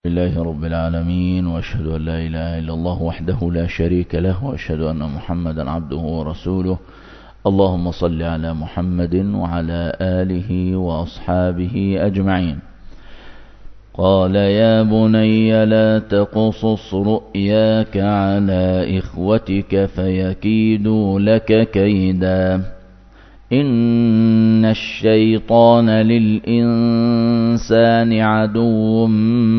لله رب العالمين، وأشهد أن لا إله إلا الله وحده لا شريك له، وأشهد أن محمدا عبده ورسوله. اللهم صل على محمد وعلى آله وأصحابه أجمعين. قال يا بني لا تقصص رؤياك على إخوتك فيكيدوا لك كيدا، إن الشيطان للإنسان عدو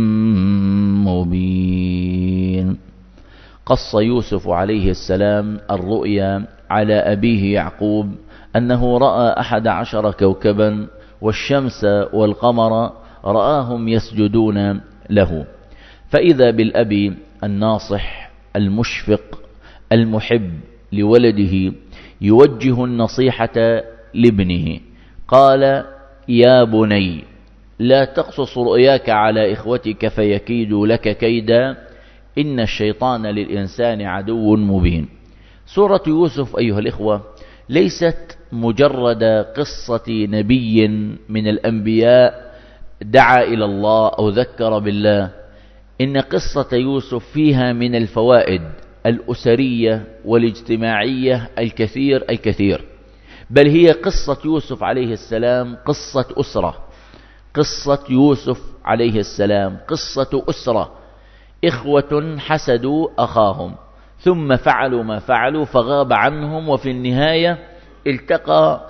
مبين. قص يوسف عليه السلام الرؤيا على أبيه يعقوب أنه رأى 11 كوكبا والشمس والقمر رآهم يسجدون له، فإذا بالأب الناصح المشفق المحب لولده يوجه النصيحة لابنه. قال يا بني لا تقصص رؤياك على إخوتك فيكيدوا لك كيدا، إن الشيطان للإنسان عدو مبين. سورة يوسف أيها الإخوة ليست مجرد قصة نبي من الأنبياء دعا إلى الله أو ذكر بالله، إن قصة يوسف فيها من الفوائد الأسرية والاجتماعية الكثير، بل هي قصة يوسف عليه السلام قصة أسرة. قصة يوسف عليه السلام قصة أسرة، إخوة حسدوا أخاهم ثم فعلوا ما فعلوا فغاب عنهم، وفي النهاية التقى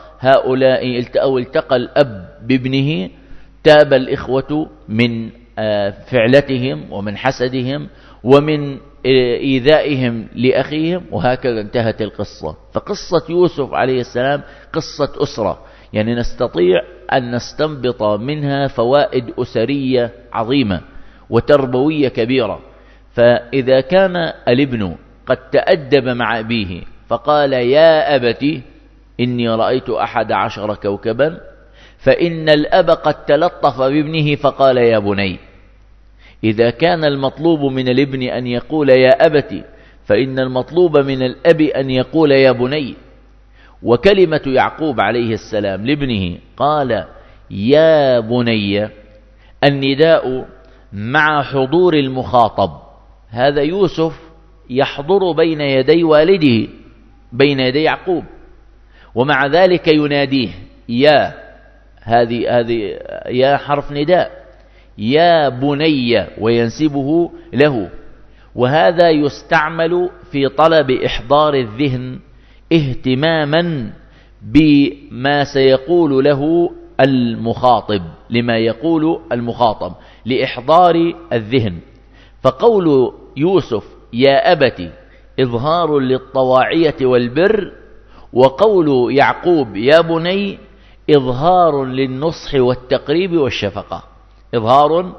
الأب بابنه، تاب الإخوة من فعلتهم ومن حسدهم ومن إيذائهم لأخيهم، وهكذا انتهت القصة. فقصة يوسف عليه السلام قصة أسرة، يعني نستطيع أن نستنبط منها فوائد أسرية عظيمة وتربوية كبيرة. فإذا كان الابن قد تأدب مع أبيه فقال يا أبت إني رأيت 11 كوكبا، فإن الأب قد تلطف بابنه فقال يا بني. إذا كان المطلوب من الابن أن يقول يا أبت، فإن المطلوب من الأب أن يقول يا بني. وكلمة يعقوب عليه السلام لابنه قال يا بني، النداء مع حضور المخاطب. هذا يوسف يحضر بين يدي والده، بين يدي يعقوب، ومع ذلك يناديه يا، هذه يا حرف نداء، يا بني، وينسبه له. وهذا يستعمل في طلب إحضار الذهن اهتماما بما سيقول له المخاطب، لما يقول المخاطب، لإحضار الذهن. فقول يوسف يا أبت إظهار للطواعية والبر، وقول يعقوب يا بني إظهار للنصح والتقريب والشفقة، إظهار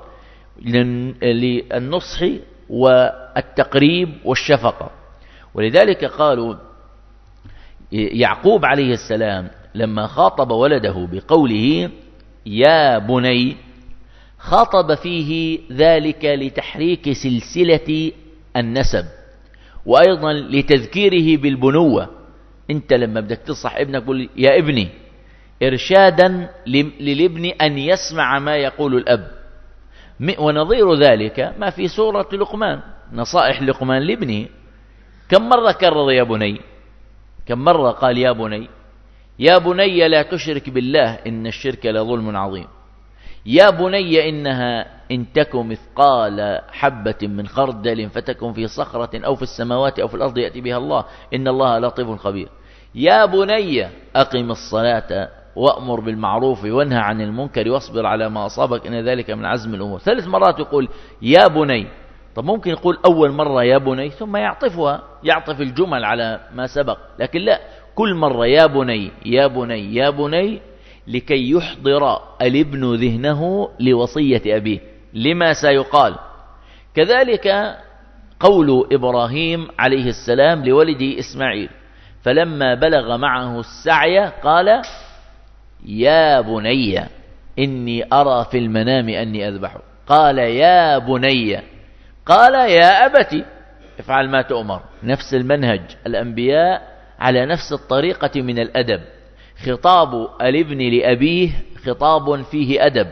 للنصح والتقريب والشفقة. ولذلك قالوا يعقوب عليه السلام لما خاطب ولده بقوله يا بني خاطب فيه ذلك لتحريك سلسلة النسب، وأيضا لتذكيره بالبنوة. أنت لما بدك تصح ابنك قل يا ابني، إرشادا للابن أن يسمع ما يقول الأب. ونظير ذلك ما في سورة لقمان، نصائح لقمان لابنه. كم مرة كرر يا بني؟ كم مرة قال يا بني؟ يا بني لا تشرك بالله إن الشرك لظلم عظيم. يا بني إنها إن تك مثقال حبة من خردل فتكن في صخرة أو في السماوات أو في الأرض يأتي بها الله إن الله لطيف خبير. يا بني أقم الصلاة وأمر بالمعروف وانهى عن المنكر واصبر على ما أصابك إن ذلك من عزم الأمور. 3 مرات يقول يا بني. طب ممكن يقول أول مرة يا بني ثم يعطف الجمل على ما سبق، لكن لا، كل مرة يا بني يا بني يا بني، لكي يحضر الابن ذهنه لوصية أبيه لما سيقال. كذلك قول إبراهيم عليه السلام لولده إسماعيل فلما بلغ معه السعي قال يا بني إني أرى في المنام أني أذبحه. قال يا بني، قال يا أبت افعل ما تؤمر. نفس المنهج، الأنبياء على نفس الطريقة من الأدب. خطاب الابن لأبيه خطاب فيه أدب،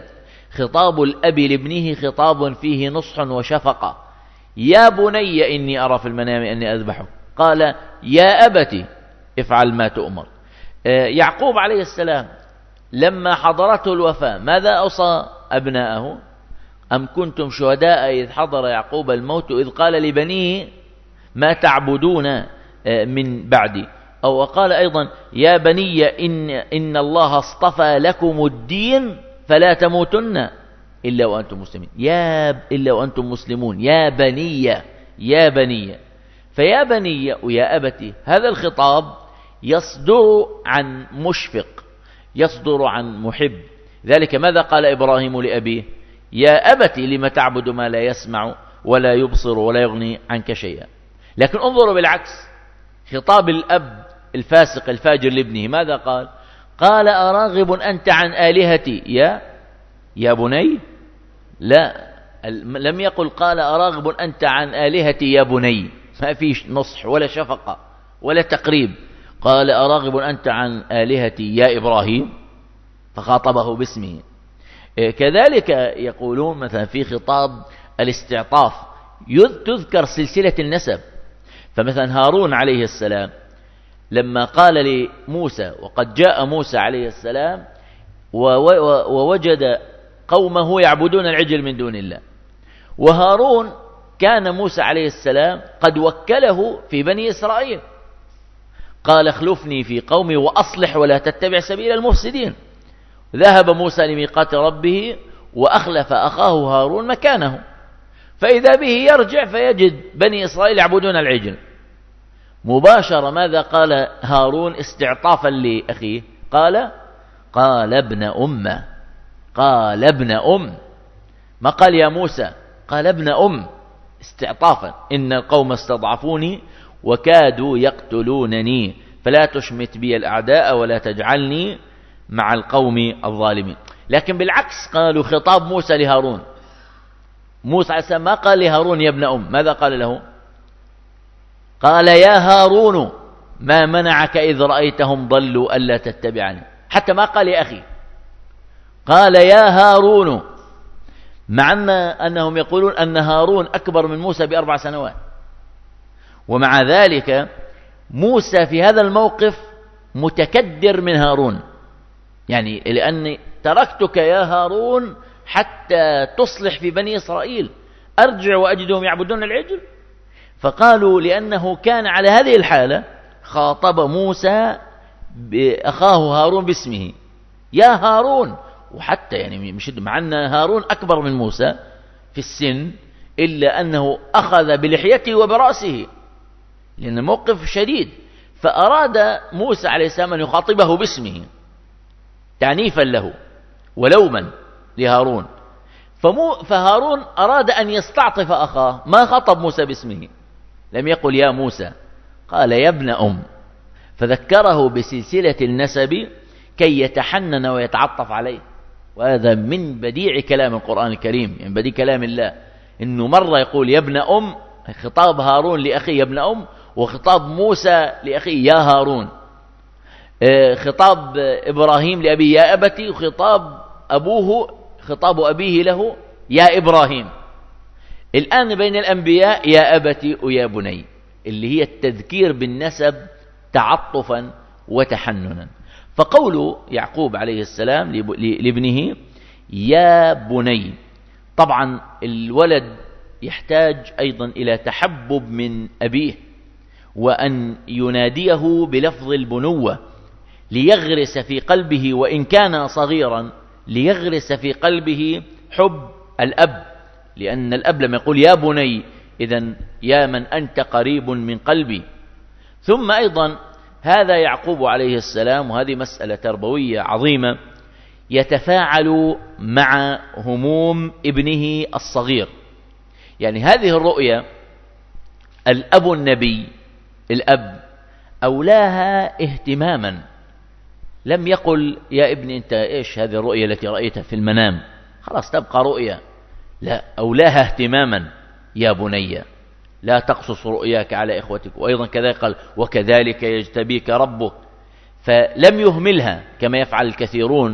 خطاب الأب لابنه خطاب فيه نصح وشفقة. يا بني إني أرى في المنام أني أذبحك، قال يا أبت افعل ما تؤمر. يعقوب عليه السلام لما حضرته الوفاة ماذا أوصى أبناءه؟ أم كنتم شهداء إذ حضر يعقوب الموت إذ قال لبنيه ما تعبدون من بعدي، أو قال أيضا يا بني إن الله اصطفى لكم الدين فلا تموتن إلا وأنتم مسلمين، إلا وأنتم مسلمون، يا بني يا بني. فيا بني ويا أبتي هذا الخطاب يصدر عن مشفق، يصدر عن محب. ذلك ماذا قال إبراهيم لأبيه؟ يا أبتي لم تعبد ما لا يسمع ولا يبصر ولا يغني عنك شيئا. لكن انظروا بالعكس، خطاب الأب الفاسق الفاجر لابنه ماذا قال؟ قال أراغب أنت عن آلهتي يا بني؟ لا، لم يقل قال أراغب أنت عن آلهتي يا بني، ما فيش نصح ولا شفقة ولا تقريب. قال أراغب أنت عن آلهتي يا إبراهيم، فخاطبه باسمه. كذلك يقولون مثلا في خطاب الاستعطاف تذكر سلسلة النسب. فمثلا هارون عليه السلام لما قال لموسى، وقد جاء موسى عليه السلام ووجد قومه يعبدون العجل من دون الله، وهارون كان موسى عليه السلام قد وكله في بني إسرائيل، قال اخلفني في قومي وأصلح ولا تتبع سبيل المفسدين. ذهب موسى لميقات ربه وأخلف أخاه هارون مكانه، فإذا به يرجع فيجد بني إسرائيل يعبدون العجل. مباشرة ماذا قال هارون استعطافا لأخيه؟ قال ابن أم، قال ابن أم، ما قال يا موسى، قال ابن أم استعطافا. إن القوم استضعفوني وكادوا يقتلونني فلا تشمت بي الأعداء ولا تجعلني مع القوم الظالمين. لكن بالعكس قالوا خطاب موسى لهارون، موسى عليه السلام ما قال لهارون يا ابن أم، ماذا قال له؟ قال يا هارون ما منعك إذ رأيتهم ضلوا ألا تتبعني. حتى ما قال يا أخي، قال يا هارون، مع أنهم يقولون أن هارون أكبر من موسى ب4 سنوات، ومع ذلك موسى في هذا الموقف متكدر من هارون، يعني لأني تركتك يا هارون حتى تصلح في بني إسرائيل، أرجع وأجدهم يعبدون العجل. فقالوا لأنه كان على هذه الحالة خاطب موسى أخاه هارون باسمه يا هارون. وحتى يعني مش مع أن هارون أكبر من موسى في السن، إلا أنه أخذ بلحيته وبرأسه لأن الموقف شديد، فأراد موسى عليه السلام أن يخاطبه باسمه تعنيفا له ولوما لهارون. فهارون أراد أن يستعطف أخاه، ما خطب موسى باسمه، لم يقل يا موسى، قال يا ابن أم، فذكره بسلسلة النسب كي يتحنن ويتعطف عليه. وهذا من بديع كلام القرآن الكريم، يعني بديع كلام الله، إنه مرة يقول يا ابن أم، خطاب هارون لأخيه يا ابن أم، وخطاب موسى لأخيه يا هارون، خطاب إبراهيم لأبيه يا أبتي، وخطاب خطاب أبيه له يا إبراهيم. الآن بين الأنبياء يا أبتي ويا بني، اللي هي التذكير بالنسب تعطفا وتحننا. فقول يعقوب عليه السلام لابنه يا بني، طبعا الولد يحتاج أيضا إلى تحبب من أبيه، وأن يناديه بلفظ البنوة ليغرس في قلبه، وإن كان صغيرا ليغرس في قلبه حب الأب، لأن الأب لما يقول يا بني إذن يا من أنت قريب من قلبي. ثم أيضا هذا يعقوب عليه السلام، وهذه مسألة تربوية عظيمة، يتفاعل مع هموم ابنه الصغير. يعني هذه الرؤية الأب النبي، الأب أولاها اهتماما، لم يقل يا ابني أنت إيش هذه الرؤية التي رأيتها في المنام، خلاص تبقى رؤية، لا، أولاها اهتماما يا بني لا تقصص رؤياك على إخوتك. وأيضا كذلك قال وكذلك يجتبيك ربك، فلم يهملها كما يفعل الكثيرون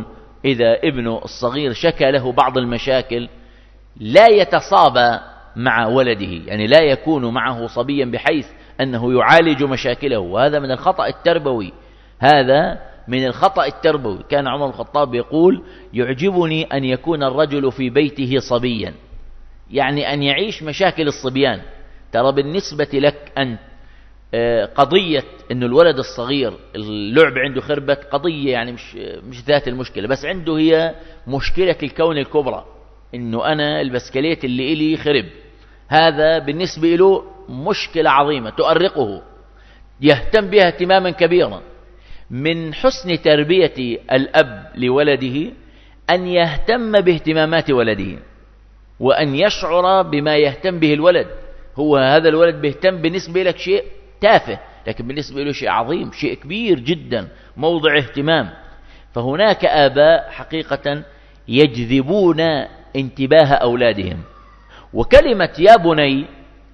إذا ابنه الصغير شكى له بعض المشاكل لا يتصابى مع ولده، يعني لا يكون معه صبيا بحيث أنه يعالج مشاكله، وهذا من الخطأ التربوي. هذا من الخطأ التربوي. كان عمر الخطاب يقول: يعجبني أن يكون الرجل في بيته صبيا، يعني أن يعيش مشاكل الصبيان. ترى بالنسبة لك أنت قضية أن الولد الصغير اللعب عنده خربت قضية يعني مش ذات المشكلة، بس عنده هي مشكلة الكون الكبرى، أنه أنا البسكليت اللي إلي خرب. هذا بالنسبة له مشكلة عظيمة تؤرقه، يهتم بها اهتماما كبيرا. من حسن تربية الأب لولده أن يهتم باهتمامات ولده، وأن يشعر بما يهتم به الولد. هو هذا الولد بيهتم بالنسبة لك شيء تافه، لكن بالنسبة له شيء عظيم، شيء كبير جدا، موضع اهتمام. فهناك آباء حقيقة يجذبون انتباه أولادهم. وكلمة يا بني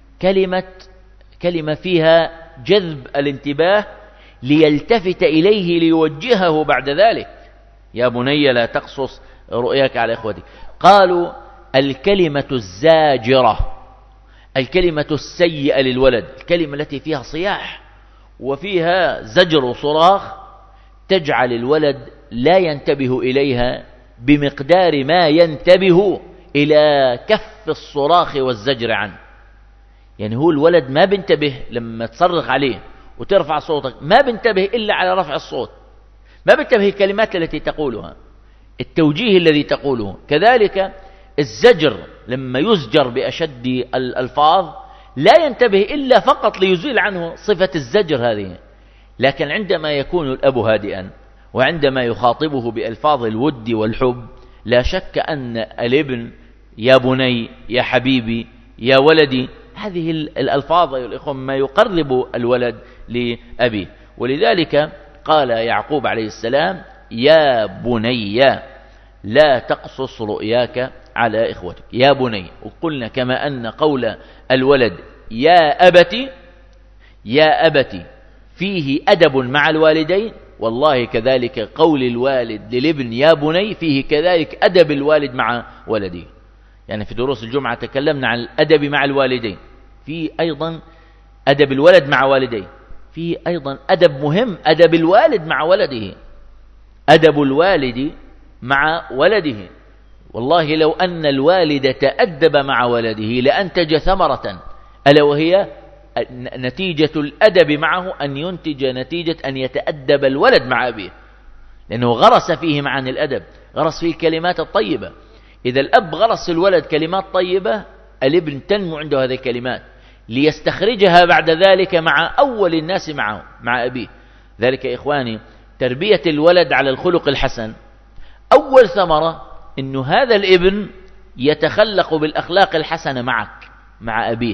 كلمة فيها جذب الانتباه ليلتفت إليه ليوجهه بعد ذلك. يا بني لا تقصص رؤياك على إخوتك. قالوا الكلمة الزاجرة، الكلمة السيئة للولد، الكلمة التي فيها صياح وفيها زجر وصراخ، تجعل الولد لا ينتبه إليها بمقدار ما ينتبه إلى كف الصراخ والزجر عنه. يعني هو الولد ما بينتبه لما تصرخ عليه وترفع صوتك، ما بينتبه إلا على رفع الصوت، ما بينتبه الكلمات التي تقولها، التوجيه الذي تقوله. كذلك الزجر لما يزجر بأشد الألفاظ لا ينتبه إلا فقط ليزيل عنه صفة الزجر هذه. لكن عندما يكون الأب هادئا وعندما يخاطبه بألفاظ الود والحب، لا شك أن الابن يا بني، يا حبيبي، يا ولدي، هذه الألفاظ يا الإخوة ما يقرب الولد لأبيه. ولذلك قال يعقوب عليه السلام: يا بني لا تقصص رؤياك على إخوتك. يا بني. وقلنا كما أن قول الولد يا أبتي، يا أبتي فيه أدب مع الوالدين، والله كذلك قول الوالد للابن يا بني فيه كذلك أدب الوالد مع ولده. يعني في دروس الجمعة تكلمنا عن الأدب مع الوالدين، في أيضا أدب الولد مع والديه، في أيضا أدب مهم، أدب الوالد مع ولده، أدب الوالد مع ولده. والله لو أن الوالد تأدب مع ولده لأنتج ثمرة، ألا وهي نتيجة الأدب معه أن ينتج نتيجة أن يتأدب الولد مع أبيه، لأنه غرس فيه معاني الأدب، غرس فيه الكلمات الطيبة. إذا الأب غرس الولد كلمات طيبة، الابن تنمو عنده هذه الكلمات ليستخرجها بعد ذلك مع أول الناس معه، مع أبيه. ذلك يا إخواني تربية الولد على الخلق الحسن أول ثمرة إنه هذا الابن يتخلق بالأخلاق الحسنة معك، مع أبيه.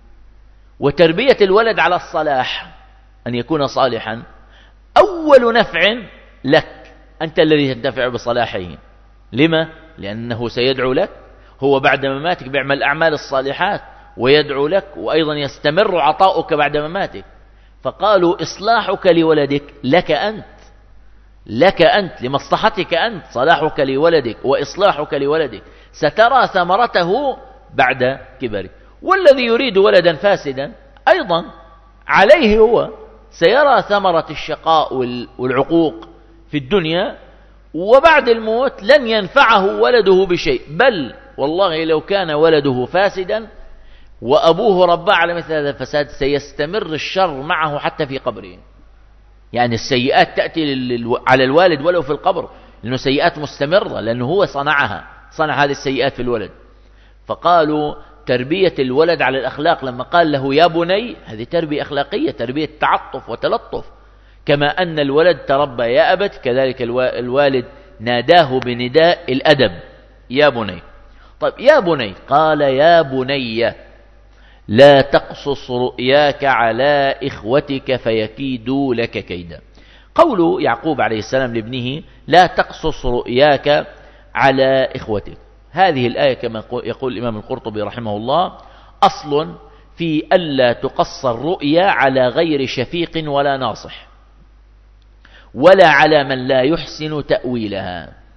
وتربية الولد على الصلاح، أن يكون صالحا، أول نفع لك، أنت الذي تنتفع بصلاحه. لما؟ لأنه سيدعو لك، هو بعد مماتك بيعمل أعمال الصالحات ويدعو لك، وأيضا يستمر عطاؤك بعد مماتك. فقالوا إصلاحك لولدك لك أنت، لك أنت، لمصلحتك أنت، صلاحك لولدك وإصلاحك لولدك سترى ثمرته بعد كبرك. والذي يريد ولدا فاسدا أيضا عليه هو سيرى ثمرة الشقاء والعقوق في الدنيا، وبعد الموت لن ينفعه ولده بشيء، بل والله لو كان ولده فاسدا وأبوه رباه على مثل هذا الفساد سيستمر الشر معه حتى في قبره. يعني السيئات تأتي على الوالد ولو في القبر، لأنه سيئات مستمرة، لأنه هو صنع هذه السيئات في الولد. فقالوا تربية الولد على الأخلاق، لما قال له يا بني، هذه تربية أخلاقية، تربية تعطف وتلطف. كما أن الولد تربى يا أبت، كذلك الوالد ناداه بنداء الأدب يا بني. طيب يا بني، قال يا بني لا تقصص رؤياك على إخوتك فيكيدوا لك كيدا. قول يعقوب عليه السلام لابنه لا تقصص رؤياك على إخوتك، هذه الآية كما يقول الإمام القرطبي رحمه الله أصل في ألا تقص الرؤيا على غير شفيق ولا ناصح، ولا على من لا يحسن تأويلها.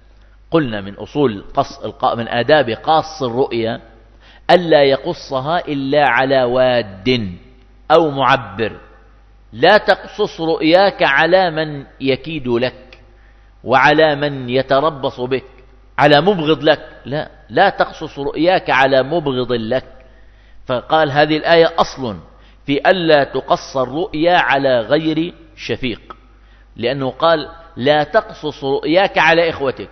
قلنا من أصول من آداب قاص الرؤيا ألا يقصها إلا على واد أو معبر. لا تقصص رؤياك على من يكيد لك وعلى من يتربص بك، على مبغض لك، لا تقصص رؤياك على مبغض لك. فقال هذه الآية أصل في ألا تقص الرؤيا على غير شفيق، لأنه قال لا تقصص رؤياك على إخوتك،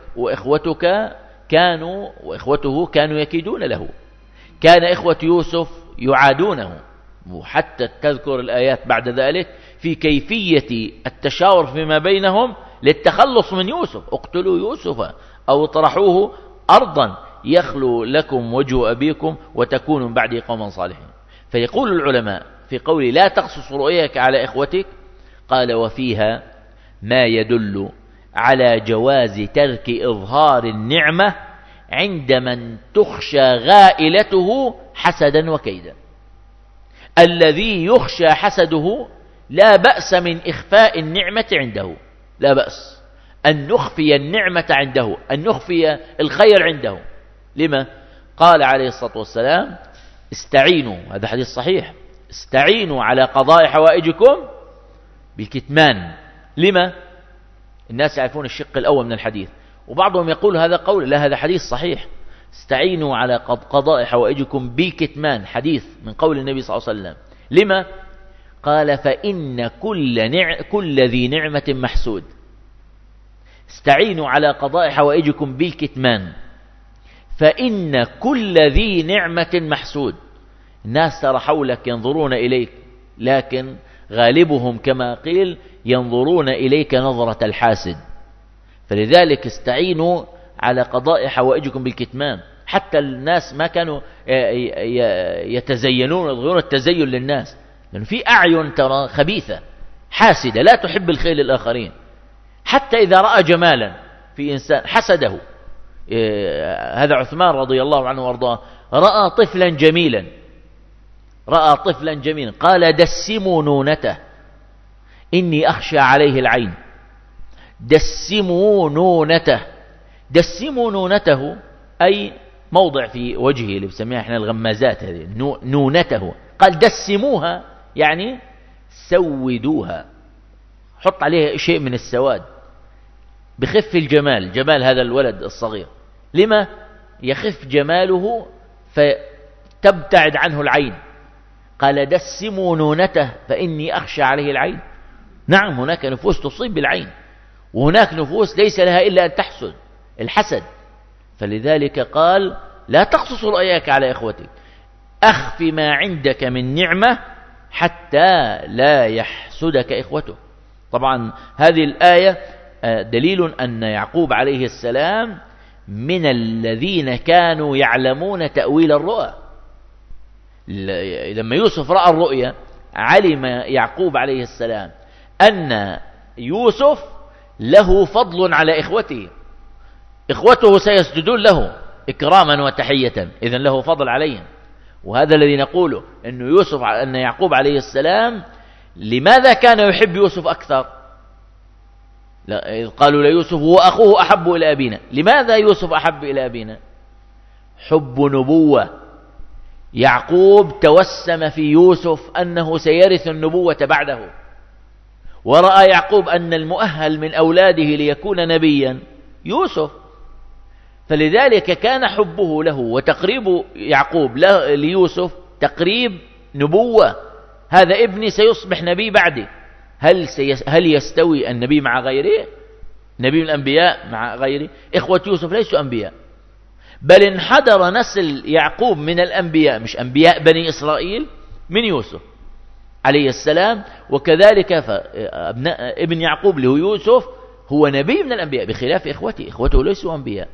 وإخوته كانوا يكيدون له. كان إخوة يوسف يعادونه، وحتى تذكر الآيات بعد ذلك في كيفية التشاور فيما بينهم للتخلص من يوسف: اقتلوا يوسف أو اطرحوه أرضا يخلو لكم وجه أبيكم وتكونوا بعد قوما صالحين. فيقول العلماء في قول لا تقصص رؤياك على إخوتك، قال وفيها ما يدل على جواز ترك إظهار النعمة عند من تخشى غائلته حسدا وكيدا. الذي يخشى حسده لا بأس من إخفاء النعمة عنده، لا بأس أن نخفي النعمة عنده، أن نخفي الخير عنده. لما؟ قال عليه الصلاة والسلام استعينوا، هذا حديث صحيح، استعينوا على قضاء حوائجكم بالكتمان. لما؟ الناس يعرفون الشق الأول من الحديث، وبعضهم يقول هذا قول، لا هذا حديث صحيح، استعينوا على قضاء حوائجكم بالكتمان، حديث من قول النبي صلى الله عليه وسلم. لما؟ قال فإن كل ذي نعمة محسود. استعينوا على قضاء حوائجكم بالكتمان فإن كل ذي نعمة محسود. الناس ترى حولك ينظرون إليك، لكن غالبهم كما قيل ينظرون إليك نظرة الحاسد. فلذلك استعينوا على قضاء حوائجكم بالكتمان. حتى الناس ما كانوا يتزينون، يظهرون التزين للناس، لأنه في أعين ترى خبيثة حاسدة لا تحب الخير للآخرين. حتى إذا رأى جمالا في إنسان حسده. هذا عثمان رضي الله عنه وارضاه رأى طفلا جميلا قال دسموا نونته إني أخشى عليه العين. دسموا نونته أي موضع في وجهه اللي بسميها احنا الغمازات، هذه نونته. قال دسموها يعني سودوها، حط عليها شيء من السواد، بخف جمال هذا الولد الصغير. لما؟ يخف جماله فتبتعد عنه العين. قال دسموا نونته فإني أخشى عليه العين. نعم، هناك نفوس تصيب بالعين، وهناك نفوس ليس لها إلا أن تحسد، الحسد. فلذلك قال لا تقصص رؤياك على إخوتك، أخف ما عندك من نعمة حتى لا يحسدك إخوته. طبعا هذه الآية دليل أن يعقوب عليه السلام من الذين كانوا يعلمون تأويل الرؤى. لما يوسف رأى الرؤيا علم يعقوب عليه السلام أن يوسف له فضل على إخوته سيسجدون له إكراما وتحية، إذن له فضل عليهم. وهذا الذي نقوله أن يعقوب عليه السلام لماذا كان يحب يوسف أكثر؟ إذ قالوا ليوسف وأخوه أحب إلى أبينا. لماذا يوسف أحب إلى أبينا؟ حب نبوة. يعقوب توسم في يوسف أنه سيرث النبوة بعده، ورأى يعقوب أن المؤهل من أولاده ليكون نبيا يوسف، فلذلك كان حبه له وتقريب يعقوب ليوسف تقريب نبوة. هذا ابني سيصبح نبي بعدي. هل يستوي النبي مع غيره؟ نبي من الأنبياء مع غيره؟ إخوة يوسف ليسوا أنبياء، بل انحدر نسل يعقوب من الأنبياء، مش أنبياء بني إسرائيل، من يوسف عليه السلام. وكذلك ابن يعقوب اللي هو يوسف هو نبي من الأنبياء بخلاف إخوته ليسوا أنبياء،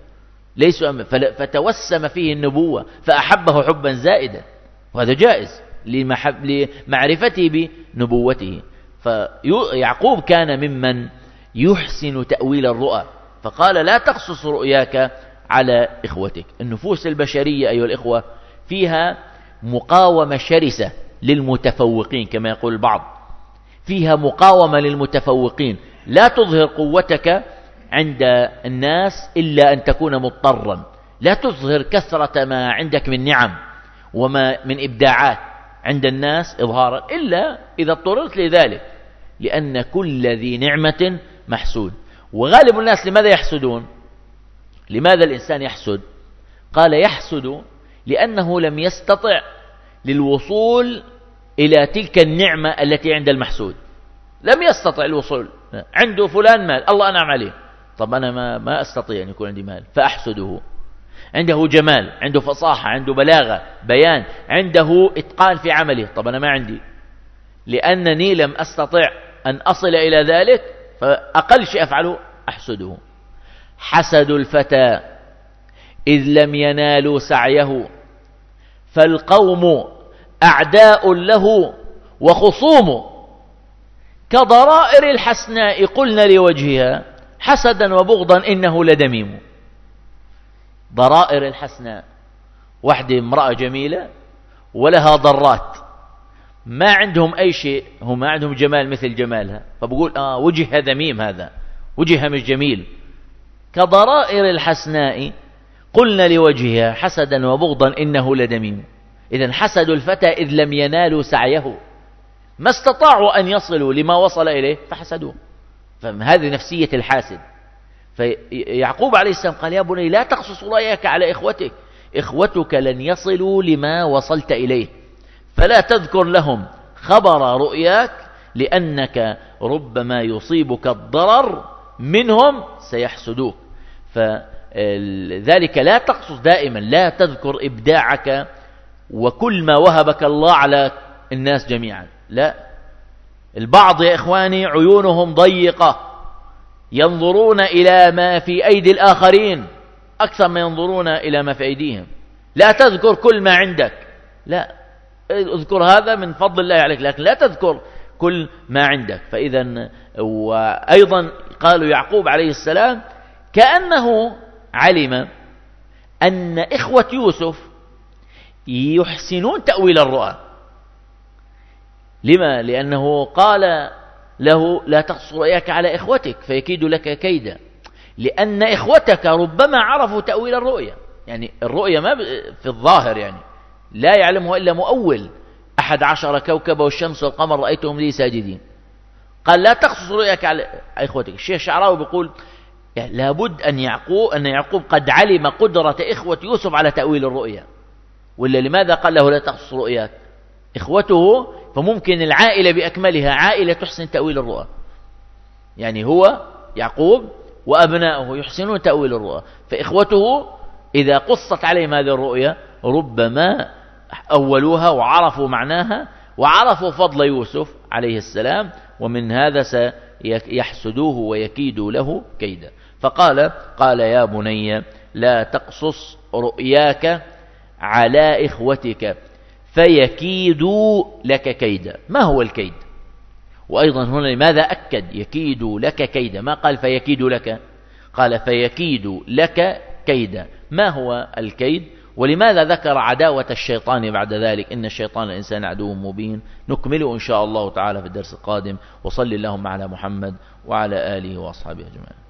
فتوسم فيه النبوة فأحبه حبا زائدا، وهذا جائز لمعرفته بنبوته. فيعقوب كان ممن يحسن تأويل الرؤى، فقال لا تقصص رؤياك على إخوتك. النفوس البشرية أيها الإخوة فيها مقاومة شرسة للمتفوقين كما يقول البعض، فيها مقاومة للمتفوقين. لا تظهر قوتك عند الناس إلا أن تكون مضطرا، لا تظهر كثرة ما عندك من نعم وما من إبداعات عند الناس إظهارا إلا إذا اضطررت لذلك، لأن كل ذي نعمة محسود. وغالب الناس لماذا يحسدون؟ لماذا الإنسان يحسد؟ قال يحسد لأنه لم يستطع للوصول إلى تلك النعمة التي عند المحسود، لم يستطع الوصول. عنده فلان مال، الله أنعم عليه، طب أنا ما أستطيع أن يكون عندي مال فأحسده. عنده جمال، عنده فصاحة، عنده بلاغة بيان، عنده إتقان في عمله، طب أنا ما عندي، لأنني لم أستطع أن أصل إلى ذلك، فأقل شيء أفعله أحسده. حسد الفتى إذ لم ينالوا سعيه، فالقوم أعداء له وخصوم، كضرائر الحسناء قلنا لوجهها، حسدا وبغضا إنه لدميم. ضرائر الحسناء، واحدة امرأة جميلة ولها ضرات، ما عندهم أي شيء، هم ما عندهم جمال مثل جمالها، فبقول وجهها ذميم، هذا وجهها مش جميل. كضرائر الحسناء قلنا لوجهها، حسدا وبغضا إنه لدميم. إذن حسد الفتى إذ لم ينالوا سعيه، ما استطاعوا أن يصلوا لما وصل إليه فحسدوه. فهذه نفسية الحاسد. فيعقوب عليه السلام قال يا بني لا تقصص رؤياك على إخوتك، إخوتك لن يصلوا لما وصلت إليه، فلا تذكر لهم خبر رؤياك، لأنك ربما يصيبك الضرر منهم سيحسدوك. فذلك لا تقصص دائما، لا تذكر إبداعك وكل ما وهبك الله على الناس جميعا، لا. البعض يا إخواني عيونهم ضيقة، ينظرون إلى ما في أيدي الآخرين أكثر ما ينظرون إلى ما في أيديهم. لا تذكر كل ما عندك، لا، اذكر هذا من فضل الله عليك، لكن لا تذكر كل ما عندك. فإذا وأيضا قالوا يعقوب عليه السلام كأنه علم أن إخوة يوسف يحسنون تأويل الرؤى. لما؟ لأنه قال له لا تقصص رؤياك على إخوتك فيكيد لك كيدا، لأن إخوتك ربما عرفوا تأويل الرؤيا. يعني الرؤيا ما في الظاهر يعني لا يعلمه إلا مؤول. 11 كوكبا والشمس والقمر رأيتهم لي ساجدين. قال لا تقصص رؤياك على إخوتك. الشيخ الشعراوي بيقول يعني لابد أن يعقوب قد علم قدرة إخوة يوسف على تأويل الرؤيا، ولا لماذا قال له لا تقصص رؤياك؟ إخوته، فممكن العائلة بأكملها عائلة تحسن تأويل الرؤى، يعني هو يعقوب وأبناؤه يحسنون تأويل الرؤى، فإخوته إذا قصت عليهم هذه الرؤيا ربما أولوها وعرفوا معناها وعرفوا فضل يوسف عليه السلام، ومن هذا سيحسدوه ويكيدوا له كيدا. قال يا بني لا تقصص رؤياك على إخوتك فيكيدوا لك كيدا. ما هو الكيد؟ وأيضا هنا لماذا أكد يكيدوا لك كيدا؟ ما قال فيكيدوا لك، قال فيكيدوا لك كيدا. ما هو الكيد؟ ولماذا ذكر عداوة الشيطان بعد ذلك؟ إن الشيطان الإنسان عدو مبين. نكمله إن شاء الله تعالى في الدرس القادم. وصل اللهم على محمد وعلى آله وأصحابه أجمعين.